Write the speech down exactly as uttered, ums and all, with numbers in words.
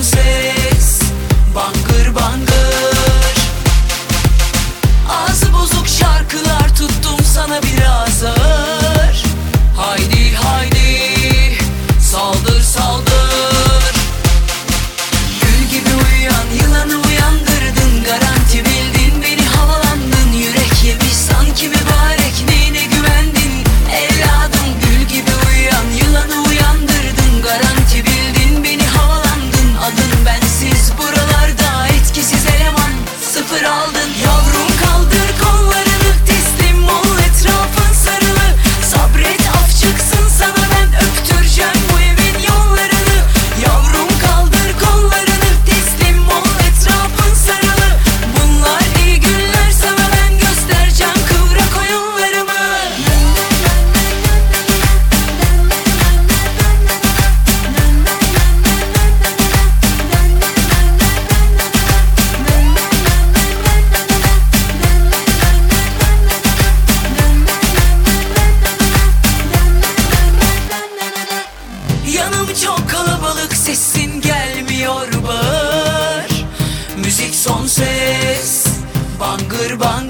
ses, bangır bangır. Ağzı bozuk şarkılar tuttum sana biraz ağır. Haydi haydi saldır saldır. Gül gibi uyuyan yılanı uyandırdın, garanti bildin beni havalandın. Yürek yemiş sanki mübarek, neyine güvendin evladım. Gül gibi uyuyan yılanı uyandırdın, garanti bildin beni havalandın. Adın bensiz buralarda etkisiz eleman, sıfır aldın. Yavrum kaldır kollarını, teslim ol etrafın sarılı. Sabret af çıksın sana, ben öptüreceğim bu evin yollarını. Yavrum kaldır kollarını, teslim ol etrafın sarılı. Bunlar iyi günler, sana ben göstereceğim kıvrak oyunlarımı. Yanım çok kalabalık, sesin gelmiyor bağır. Müzik son ses, bangır bangır.